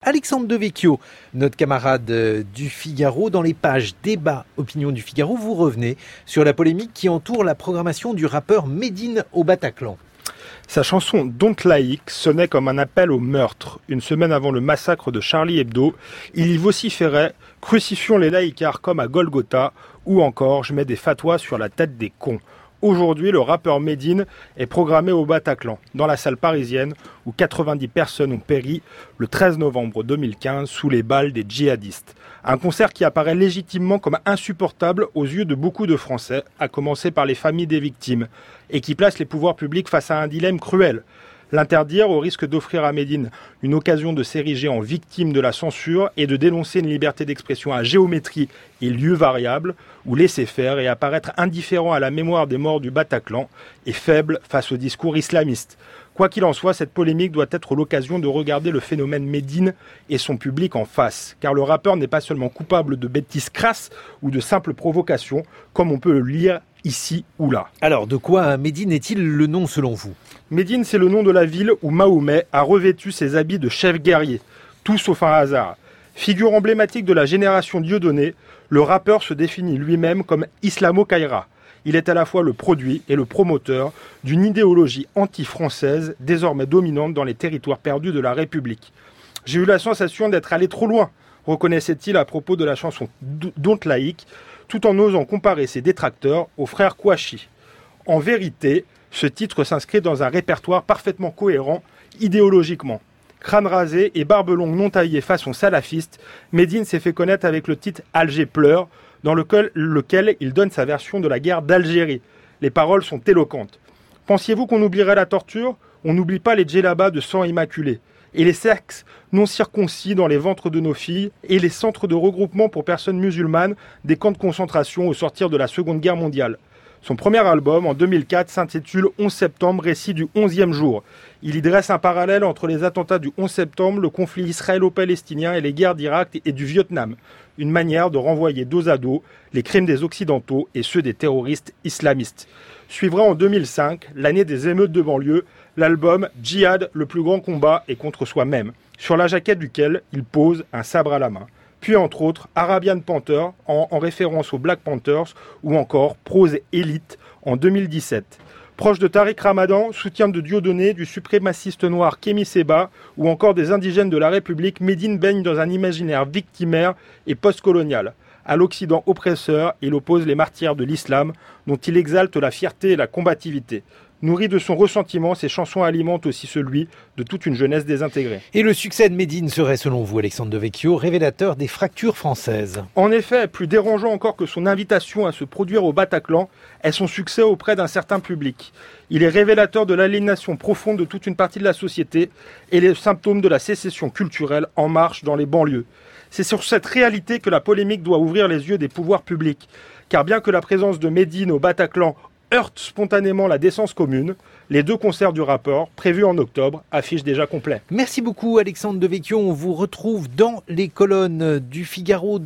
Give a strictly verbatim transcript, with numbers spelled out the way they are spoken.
Alexandre Devecchio, notre camarade du Figaro. Dans les pages débat opinion du Figaro, vous revenez sur la polémique qui entoure la programmation du rappeur Medine au Bataclan. Sa chanson « Don't Laïque » sonnait comme un appel au meurtre. Une semaine avant le massacre de Charlie Hebdo, il y vociférait « Crucifions les laïcards comme à Golgotha » ou encore « Je mets des fatwas sur la tête des cons ». Aujourd'hui, le rappeur Medine est programmé au Bataclan, dans la salle parisienne où quatre-vingt-dix personnes ont péri le treize novembre deux mille quinze sous les balles des djihadistes. Un concert qui apparaît légitimement comme insupportable aux yeux de beaucoup de Français, à commencer par les familles des victimes, et qui place les pouvoirs publics face à un dilemme cruel. L'interdire au risque d'offrir à Medine une occasion de s'ériger en victime de la censure et de dénoncer une liberté d'expression à géométrie et lieu variable, ou laisser faire et apparaître indifférent à la mémoire des morts du Bataclan et faible face au discours islamiste. Quoi qu'il en soit, cette polémique doit être l'occasion de regarder le phénomène Medine et son public en face, car le rappeur n'est pas seulement coupable de bêtises crasses ou de simples provocations, comme on peut le lire ici ou là. Alors, de quoi Medine est-il le nom selon vous ? Medine, c'est le nom de la ville où Mahomet a revêtu ses habits de chef guerrier, tout sauf un hasard. Figure emblématique de la génération Dieudonné, le rappeur se définit lui-même comme islamo-kaïra. Il est à la fois le produit et le promoteur d'une idéologie anti-française désormais dominante dans les territoires perdus de la République. J'ai eu la sensation d'être allé trop loin, reconnaissait-il à propos de la chanson Don't Laïque, tout en osant comparer ses détracteurs aux frères Kouachi. En vérité, ce titre s'inscrit dans un répertoire parfaitement cohérent idéologiquement. Crâne rasé et barbe longue non taillée façon salafiste, Medine s'est fait connaître avec le titre « Alger pleure », dans lequel, lequel il donne sa version de la guerre d'Algérie. Les paroles sont éloquentes. Pensiez-vous qu'on oublierait la torture ? On n'oublie pas les djellabas de sang immaculé. Et les sexes non circoncis dans les ventres de nos filles, et les centres de regroupement pour personnes musulmanes des camps de concentration au sortir de la Seconde Guerre mondiale. Son premier album, en deux mille quatre, s'intitule onze septembre, récit du onzième jour. Il y dresse un parallèle entre les attentats du onze septembre, le conflit israélo-palestinien et les guerres d'Irak et du Vietnam. Une manière de renvoyer dos à dos les crimes des Occidentaux et ceux des terroristes islamistes. Suivra en deux mille cinq, l'année des émeutes de banlieue, l'album « Djihad, le plus grand combat est contre soi-même », sur la jaquette duquel il pose un sabre à la main. Puis entre autres, Arabian Panther, en, en référence aux Black Panthers, ou encore Prose Elite en deux mille dix-sept. Proche de Tariq Ramadan, soutien de Dieudonné, du suprémaciste noir Kémy Séba, ou encore des indigènes de la République, Medine baigne dans un imaginaire victimaire et postcolonial. À l'Occident oppresseur, il oppose les martyrs de l'islam, dont il exalte la fierté et la combativité. Nourri de son ressentiment, ses chansons alimentent aussi celui de toute une jeunesse désintégrée. Et le succès de Medine serait, selon vous, Alexandre Devecchio, révélateur des fractures françaises. En effet, plus dérangeant encore que son invitation à se produire au Bataclan est son succès auprès d'un certain public. Il est révélateur de l'aliénation profonde de toute une partie de la société et les symptômes de la sécession culturelle en marche dans les banlieues. C'est sur cette réalité que la polémique doit ouvrir les yeux des pouvoirs publics. Car bien que la présence de Medine au Bataclan heurte spontanément la décence commune, les deux concerts du rappeur, prévus en octobre, affichent déjà complet. Merci beaucoup Alexandre Devecchio, on vous retrouve dans les colonnes du Figaro.